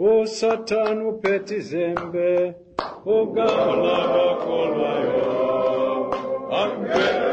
O Satanu peti zembe, o Gala Kolayo, Angela.